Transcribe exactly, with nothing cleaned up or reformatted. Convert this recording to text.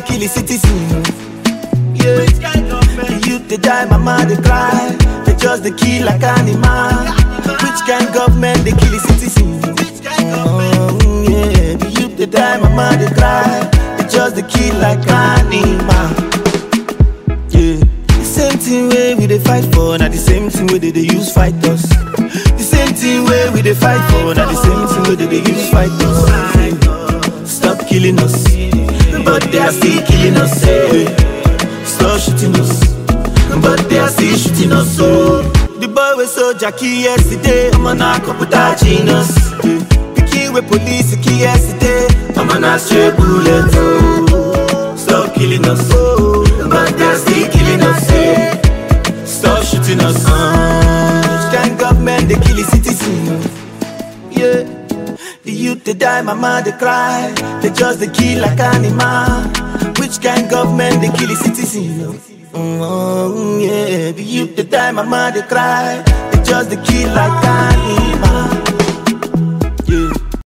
kill the citizen. Yeah, the youth they die, mama they cry. They just they kill like animal. Which kind of government they kill the citizen? Oh, yeah, the youth they die, mama they cry. They just they kill like animal. Yeah, the same thing where we they fight for, not the same thing where they, they use fight us. The same thing where we they fight for, not the same thing where they, they use fight us. Yeah. Stop killing us, but they are still killing us. Yeah. Stop shooting us, but they are still shooting us. So the boy was so Jackie yesterday, I'm on a couple of genius. Picking with police key yesterday, I'm on a straight bullet. Oh. Stop killing us, oh. But they are still killing us. Yeah. Stop shooting us. Uh. Which kind of government they kill the citizen? Yeah, the youth they die, mama they cry. They just they kill like animal. Which kind of government they kill the citizen? Oh, yeah, the youth they die, mama they cry. They just they kill like animal.